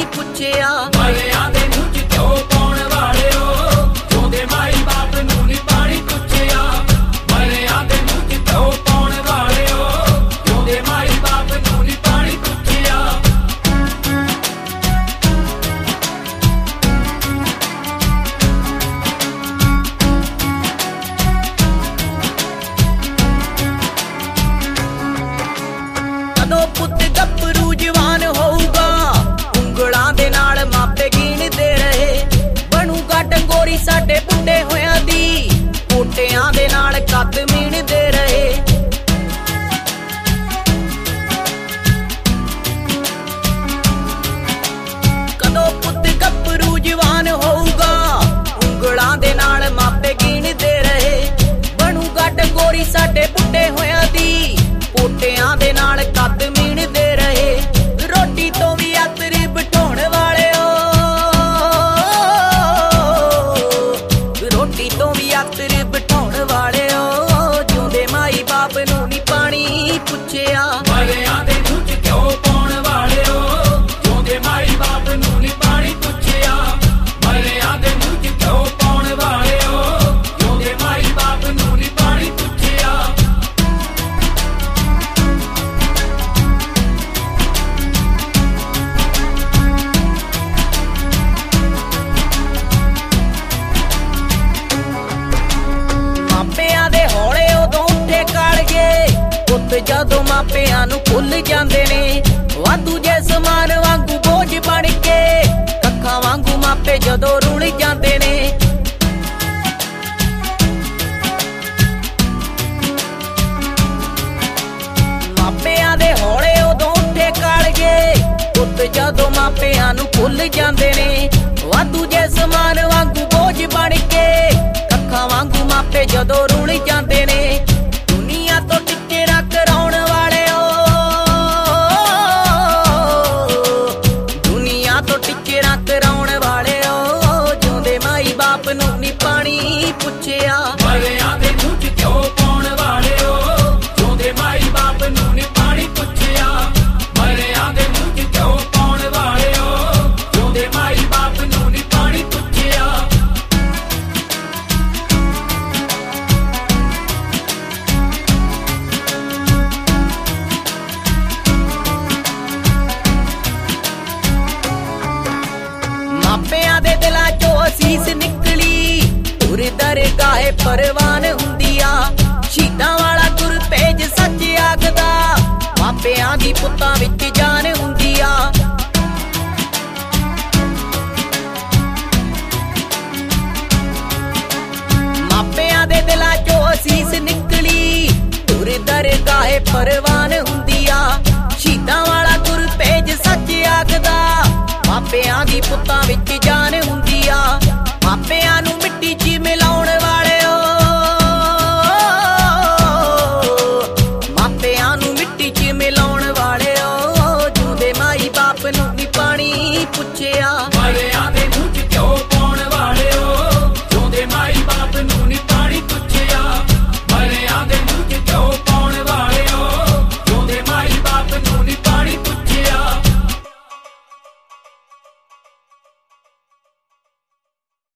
ਪੁੱਛਿਆ। ਮਰਿਆਂ ਦੇ ਮੂੰਹ 'ਚ ਘਿਓ ਪਾਉਣ ਵਾਲਿਓ, ਜਿਉਂਦੇ ਮਾਈ ਬਾਪ ਨੂੰ ਨੀ ਪਾਣੀ ਪੁੱਛਿਆ। ਮਰਿਆਂ ਦੇ ਮੂੰਹ 'ਚ ਘਿਓ ਪਾਉਣ ਵਾਲਿਓ, ਜਿਉਂਦੇ ਮਾਈ ਬਾਪ ਨੂੰ ਨੀ ਪਾਣੀ ਪੁੱਛਿਆ। ਕਦੋਂ ਪੁੱਤ ਗੱਭਰੂ ਜਵਾਨ ਹੋਊਗਾ, ਉਂਗਲਾਂ ਦੇ ਨਾਲ ਮਾਪੇ ਗਿਣਦੇ ਰਹੇ। ਬਣੂਗਾ ਡੰਗੋਰੀ ਸਾਡੇ ਬੁੱਢੇ ਹੋਇਆਂ ਦੀ, ਪੋਟਿਆਂ ਦੇ ਨਾਲ ਕੱਦ ਮੀਣਦੇ ਰਹੇ। ਕਦੋਂ ਪੁੱਤ ਗੱਭਰੂ ਜਵਾਨ ਹੋਊਗਾ, ਉਂਗਲਾਂ ਦੇ ਨਾਲ ਮਾਪੇ ਗਿਣਦੇ ਰਹੇ। ਬਣੂਗਾ ਡੰਗੋਰੀ ਸਾਡੇ ਬੁੱਢੇ ਹੋਇਆਂ ਦੀ, ਪੋਟਿਆਂ ਦੇ ਨਾਲ ਕੱਦ ਮੀਣਦੇ ਰਹੇ। ਰੋਟੀ ਤੋਂ ਵੀ ਆਤਰੀ ਬਿਠਾਉਣ ਵਾਲਿਓ, ਰੋਟੀ ਤੋਂ ਵੀ ਆਤਰੀ ਬਿਠਾਉਣ ਵਾਲਿਓ, ਜਿਉਂਦੇ ਮਾਈ ਬਾਪ ਨੂੰ ਨੀ ਪਾਣੀ ਪੁੱਛਿਆ। ਮਰਿਆਂ ਦੇ ਮੂੰਹ 'ਚ ਘਿਓ ਪਾਉਣ ਵਾਲਿਓ, ਜਿਉਂਦੇ ਮਾਈ ਬਾਪ ਨੂੰ ਨੀ ਪਾਣੀ ਪੁੱਛਿਆ। ਮਰਿਆਂ ਦੇ ਮੂੰਹ 'ਚ ਘਿਓ ਪਾਉਣ ਵਾਲਿਓ, ਜਿਉਂਦੇ ਮਾਈ ਬਾਪ ਨੂੰ ਨੀ ਪਾਣੀ ਪੁੱਛਿਆ। ਮਾਪਿਆਂ ਦੇ ਹੌਲੇ ਉਦੋਂ ਉੱਠੇ ਕਾਲਗੇ, ਪੁੱਤ ਜਦੋਂ ਮਾਪਿਆਂ ਨੂੰ ਭੁੱਲ ਜਾਂਦੇ ਨੇ। ਵਾਧੂ ਜੇ ਸਮਾਨ ਵਾਂਗੂ ਬੋਝ ਬਣ ਕੇ, ਕੱਖਾਂ ਵਾਂਗੂ ਮਾਪੇ ਜਦੋਂ ਰੁਲ ਜਾਂਦੇ ਨੇ। ਮਾਪਿਆਂ ਦੇ ਹੌਲੇ ਉਦੋਂ ਉੱਠੇ ਕਾਲਗੇ, ਪੁੱਤ ਜਦੋਂ ਮਾਪਿਆਂ ਨੂੰ ਭੁੱਲ ਜਾਂਦੇ ਨੇ। ਵਾਧੂ ਜੇ ਸਮਾਨ ਵਾਂਗੂ ਬੋਝ ਬਣ ਕੇ, ਕੱਖਾਂ ਵਾਂਗੂ ਮਾਪੇ ਜਦੋਂ ਰੁਲ ਜਾਂਦੇ ਨੇ। ਦੁਨੀਆ ਤੋਂ ਟਿੱਚਰਾਂ ਕਰਾਉਣ ਵਾਲਿਓ, ਦੁਨੀਆ ਤੋਂ ਟਿੱਚਰਾਂ ਕਰਾਉਣ ਵਾਲਿਓ, ਜਿਉਂਦੇ ਮਾਈ ਬਾਪ ਨੂੰ ਨੀ ਪਾਣੀ ਪੁੱਛਿਆ। ਮਰਿਆਂ ਦੇ ਮੂੰਹ 'ਚ ਘਿਓ ਪਾਉਣ ਵਾਲਿਓ, ਜਿਉਂਦੇ ਮਾਈ ਬਾਪ ਨੂੰ ਨੀ ਪਾਣੀ ਪੁੱਛਿਆ। ਮਰਿਆਂ ਦੇ ਮੂੰਹ 'ਚ ਘਿਓ ਪਾਉਣ ਵਾਲਿਓ, ਜਿਉਂਦੇ ਮਾਈ ਬਾਪ ਨੂੰ ਨੀ ਪਾਣੀ ਪੁੱਛਿਆ। ਮਾਪਿਆਂ ਦੇ ਦਿਲਾਂ 'ਚੋਂ ਅਸੀਸ ਨਿਕਲੀ, ਤੁਰ ਦਰਗਾਹੇ ਪਰਵਾਨ ਹੁੰਦੀ ਆ। ਸ਼ਹੀਦਾਂ ਵਾਲਾ ਗੁਰ ਤੇਜ ਸੱਚ ਆਖਦਾ, ਮਾਪਿਆਂ ਦੀ ਪੁੱਤਾਂ ਵਿੱਚ ਜਾਨ ਹੁੰਦੀ ਆ। ਮਾਪਿਆਂ ਦੇ ਦਿਲਾਂ 'ਚੋਂ ਅਸੀਸ ਨਿਕਲੀ, ਤੁਰ ਦਰਗਾਹੇ ਪਰਵਾਨ ਹੁੰਦੀ ਆ। ਸ਼ਹੀਦਾਂ ਵਾਲਾ ਗੁਰ ਤੇਜ ਸੱਚ ਆਖਦਾ, ਮਾਪਿਆਂ ਦੀ ਪੁੱਤਾਂ ਵਿੱਚ ਜਾਨ ਹੁੰਦੀ ਆ। ਮਾਪਿਆਂ ਨੂੰ